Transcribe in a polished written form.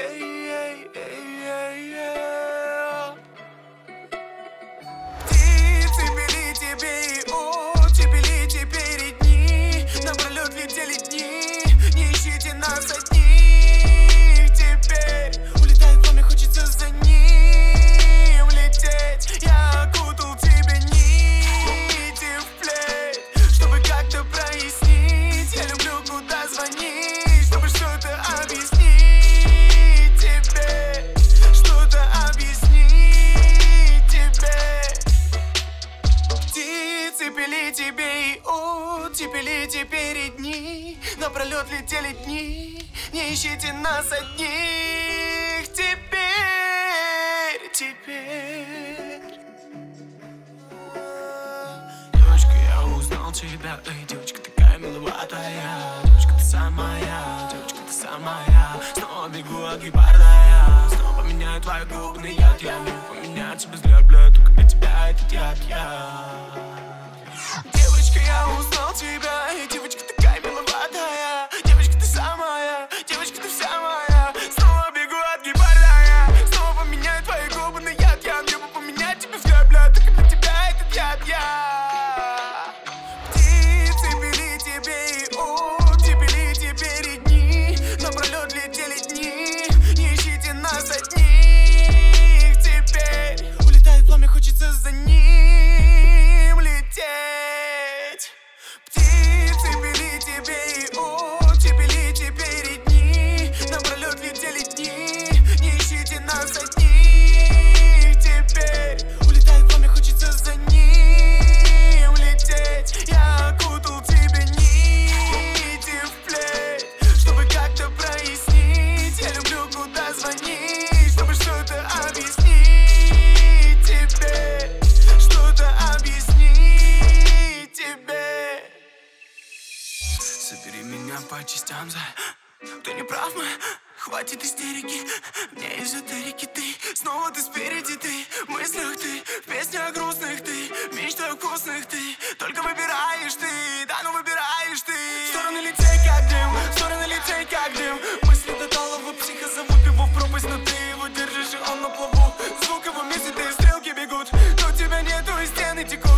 Птицы пели тебе и очи, пели теперь дни. Напролет летели дни, не ищите нас одних. Теперь улетает пламя, хочется за ним лететь. Я окутал тебе нити в плеть, чтобы как-то прояснить. Я люблю, куда звонить, чтобы что-то объяснить тебе, что-то объяснить тебе. Птицы пели тебе и очи, пели теперь и дни. Напролет летели дни, не ищите нас одних. Теперь девочка, я узнал тебя. Эй, девочка, такая миловатая. Девочка, ты самая, девочка, ты самая. Снова бегу от гепарда я. Снова поменяю твои губы на яд. Я могу поменять тебе взгляд, бля, только для тебя этот яд я. Девочка, я узнал тебя. Эй, девочка, такая миловатая. Девочка, ты самая, девочка, ты вся моя. Снова бегу от гепарда я. Снова поменяю твои губы на яд. Я могу поменять тебе взгляд, бля, только для тебя этот яд я. Птицы пели тебе и очи, пели теперь и дни. Напролет летели дни, не ищите нас одних. Теперь улетает пламя, хочется за ним лететь. Птицы пели тебе и очи, пели теперь и дни. Напролет летели дни, не ищите нас одних. Теперь улетает пламя, хочется за ним лететь. Я окутал тебе нити в плеть, чтобы как-то прояснить. Я люблю, куда звонить, чтобы что-то объяснить тебе, что-то объяснить тебе. Собери меня по частям, ты не прав, хватит истерики. Мне эзотерики ты, снова ты спереди ты. В мыслях ты, в песнях грустных ты, в мечтах вкусных ты. Только выбираешь ты, да ну выбираешь ты. В стороны лететь как дым, в стороны лететь как дым. Мысли до талого психа зовут его в пропасть, но ты его держишь и он на плаву. Звук его месяц, и стрелки бегут, но тебя нету и стены текут.